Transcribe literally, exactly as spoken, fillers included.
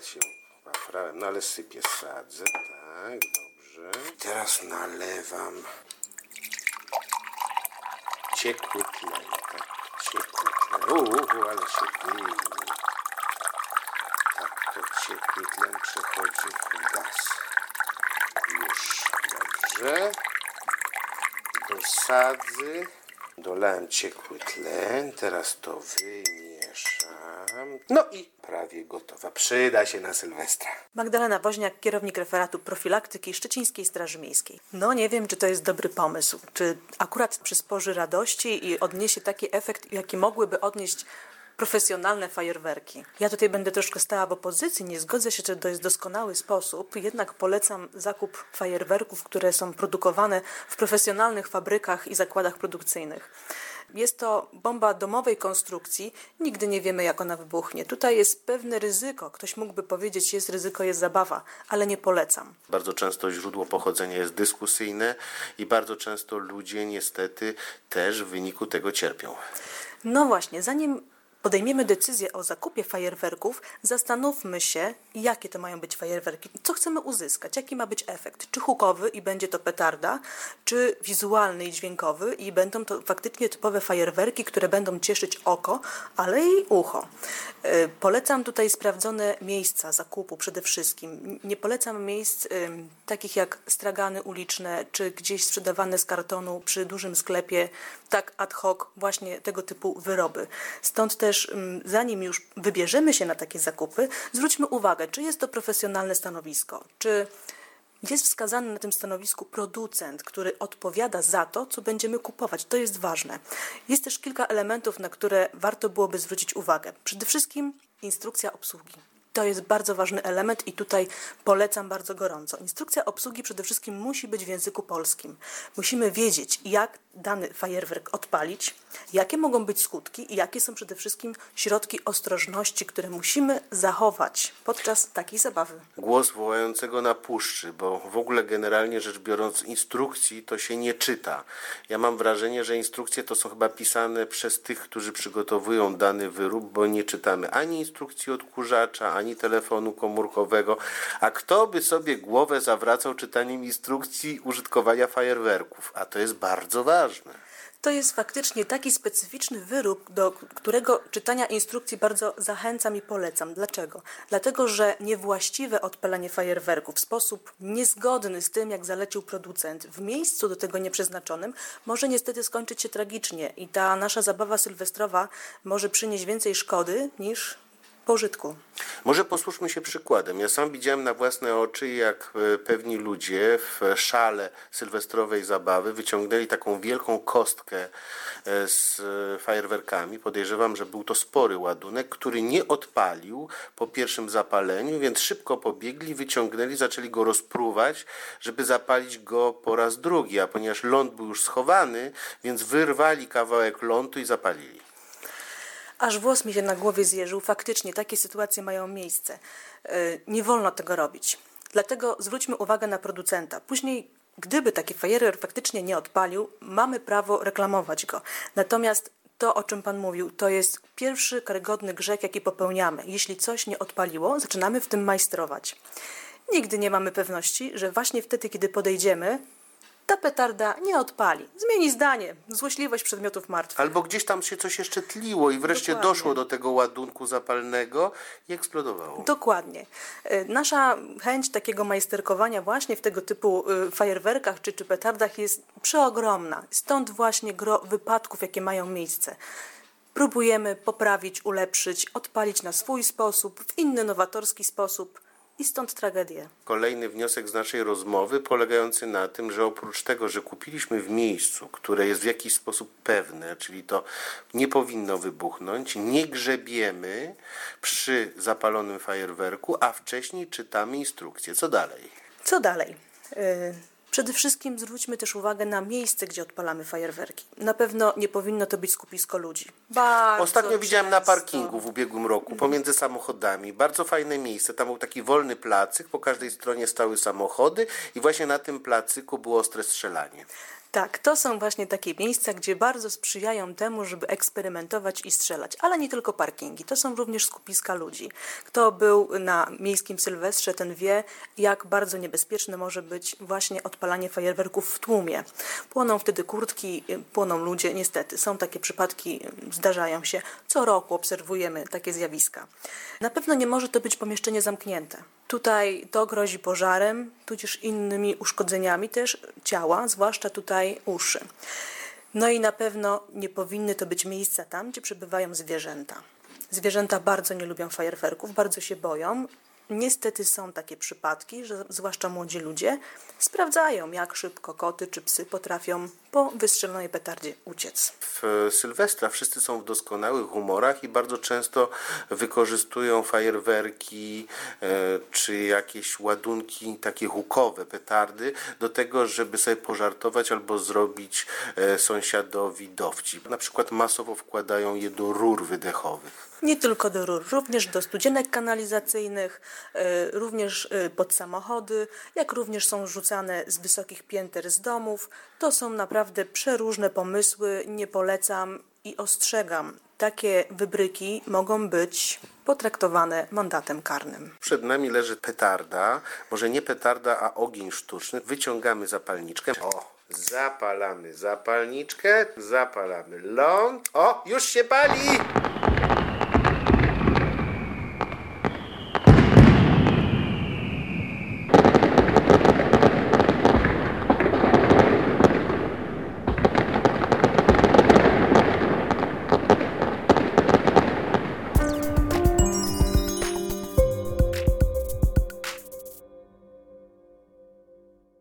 ale się wafrałem, no ale sypię, sadzę, tak, dobrze. Teraz nalewam ciekły tlen, tak, ciekły tlen, uuu, ale się dymi. Tak, to ciekły tlen przechodzi w gaz. Już, dobrze. Do sadzy dolałem ciekły tlen, teraz to wymieszam. No i prawie gotowa. Przyda się na Sylwestra. Magdalena Woźniak, kierownik referatu profilaktyki Szczecińskiej Straży Miejskiej. No nie wiem, czy to jest dobry pomysł. Czy akurat przysporzy radości i odniesie taki efekt, jaki mogłyby odnieść profesjonalne fajerwerki. Ja tutaj będę troszkę stała w opozycji, nie zgodzę się, że to jest doskonały sposób, jednak polecam zakup fajerwerków, które są produkowane w profesjonalnych fabrykach i zakładach produkcyjnych. Jest to bomba domowej konstrukcji, nigdy nie wiemy, jak ona wybuchnie. Tutaj jest pewne ryzyko, ktoś mógłby powiedzieć, jest ryzyko, jest zabawa, ale nie polecam. Bardzo często źródło pochodzenia jest dyskusyjne i bardzo często ludzie niestety też w wyniku tego cierpią. No właśnie, zanim podejmiemy decyzję o zakupie fajerwerków, zastanówmy się, jakie to mają być fajerwerki, co chcemy uzyskać, jaki ma być efekt, czy hukowy i będzie to petarda, czy wizualny i dźwiękowy i będą to faktycznie typowe fajerwerki, które będą cieszyć oko, ale i ucho. Yy, polecam tutaj sprawdzone miejsca zakupu przede wszystkim. Nie polecam miejsc yy, takich jak stragany uliczne, czy gdzieś sprzedawane z kartonu przy dużym sklepie, tak ad hoc, właśnie tego typu wyroby. Stąd też zanim już wybierzemy się na takie zakupy, zwróćmy uwagę, czy jest to profesjonalne stanowisko, czy jest wskazany na tym stanowisku producent, który odpowiada za to, co będziemy kupować. To jest ważne. Jest też kilka elementów, na które warto byłoby zwrócić uwagę. Przede wszystkim instrukcja obsługi. To jest bardzo ważny element i tutaj polecam bardzo gorąco. Instrukcja obsługi przede wszystkim musi być w języku polskim. Musimy wiedzieć, jak dany fajerwerk odpalić, jakie mogą być skutki i jakie są przede wszystkim środki ostrożności, które musimy zachować podczas takiej zabawy. Głos wołającego na puszczy, bo w ogóle generalnie rzecz biorąc instrukcji to się nie czyta. Ja mam wrażenie, że instrukcje to są chyba pisane przez tych, którzy przygotowują dany wyrób, bo nie czytamy ani instrukcji odkurzacza, ani telefonu komórkowego. A kto by sobie głowę zawracał czytaniem instrukcji użytkowania fajerwerków? A to jest bardzo ważne. To jest faktycznie taki specyficzny wyrób, do którego czytania instrukcji bardzo zachęcam i polecam. Dlaczego? Dlatego, że niewłaściwe odpalanie fajerwerków w sposób niezgodny z tym, jak zalecił producent, w miejscu do tego nieprzeznaczonym, może niestety skończyć się tragicznie i ta nasza zabawa sylwestrowa może przynieść więcej szkody niż pożytku. Może posłuszmy się przykładem. Ja sam widziałem na własne oczy, jak pewni ludzie w szale sylwestrowej zabawy wyciągnęli taką wielką kostkę z fajerwerkami. Podejrzewam, że był to spory ładunek, który nie odpalił po pierwszym zapaleniu, więc szybko pobiegli, wyciągnęli, zaczęli go rozpruwać, żeby zapalić go po raz drugi, a ponieważ ląd był już schowany, więc wyrwali kawałek lądu i zapalili. Aż włos mi się na głowie zjeżył. Faktycznie takie sytuacje mają miejsce. Nie wolno tego robić. Dlatego zwróćmy uwagę na producenta. Później, gdyby taki fajerwer faktycznie nie odpalił, mamy prawo reklamować go. Natomiast to, o czym Pan mówił, to jest pierwszy karygodny grzech, jaki popełniamy. Jeśli coś nie odpaliło, zaczynamy w tym majstrować. Nigdy nie mamy pewności, że właśnie wtedy, kiedy podejdziemy, ta petarda nie odpali. Zmieni zdanie. Złośliwość przedmiotów martwych. Albo gdzieś tam się coś jeszcze tliło i wreszcie Dokładnie. doszło do tego ładunku zapalnego i eksplodowało. Dokładnie. Nasza chęć takiego majsterkowania właśnie w tego typu fajerwerkach czy, czy petardach jest przeogromna. Stąd właśnie gro wypadków, jakie mają miejsce. Próbujemy poprawić, ulepszyć, odpalić na swój sposób, w inny, nowatorski sposób. I stąd tragedie. Kolejny wniosek z naszej rozmowy polegający na tym, że oprócz tego, że kupiliśmy w miejscu, które jest w jakiś sposób pewne, czyli to nie powinno wybuchnąć, nie grzebiemy przy zapalonym fajerwerku, a wcześniej czytamy instrukcję. Co dalej? Co dalej? Yy... Przede wszystkim zwróćmy też uwagę na miejsce, gdzie odpalamy fajerwerki. Na pewno nie powinno to być skupisko ludzi. Bardzo Ostatnio widziałem na często. parkingu w ubiegłym roku, pomiędzy samochodami. Bardzo fajne miejsce. Tam był taki wolny placyk, po każdej stronie stały samochody i właśnie na tym placyku było ostre strzelanie. Tak, to są właśnie takie miejsca, gdzie bardzo sprzyjają temu, żeby eksperymentować i strzelać. Ale nie tylko parkingi, to są również skupiska ludzi. Kto był na miejskim Sylwestrze, ten wie, jak bardzo niebezpieczne może być właśnie odpalanie fajerwerków w tłumie. Płoną wtedy kurtki, płoną ludzie. Niestety, są takie przypadki, zdarzają się. Co roku obserwujemy takie zjawiska. Na pewno nie może to być pomieszczenie zamknięte. Tutaj to grozi pożarem, tudzież innymi uszkodzeniami też ciała, zwłaszcza tutaj uszy. No i na pewno nie powinny to być miejsca tam, gdzie przebywają zwierzęta. Zwierzęta bardzo nie lubią fajerwerków, bardzo się boją. Niestety są takie przypadki, że zwłaszcza młodzi ludzie sprawdzają, jak szybko koty czy psy potrafią po wystrzelonej petardzie uciec. W Sylwestra wszyscy są w doskonałych humorach i bardzo często wykorzystują fajerwerki e, czy jakieś ładunki takie hukowe, petardy do tego, żeby sobie pożartować albo zrobić e, sąsiadowi dowcip. Na przykład masowo wkładają je do rur wydechowych. Nie tylko do rur, również do studzienek kanalizacyjnych, y, również y, pod samochody, jak również są rzucane z wysokich pięter z domów. To są naprawdę przeróżne pomysły, nie polecam i ostrzegam. Takie wybryki mogą być potraktowane mandatem karnym. Przed nami leży petarda, może nie petarda, a ogień sztuczny. Wyciągamy zapalniczkę. O, zapalamy zapalniczkę, zapalamy ląd. O, już się pali!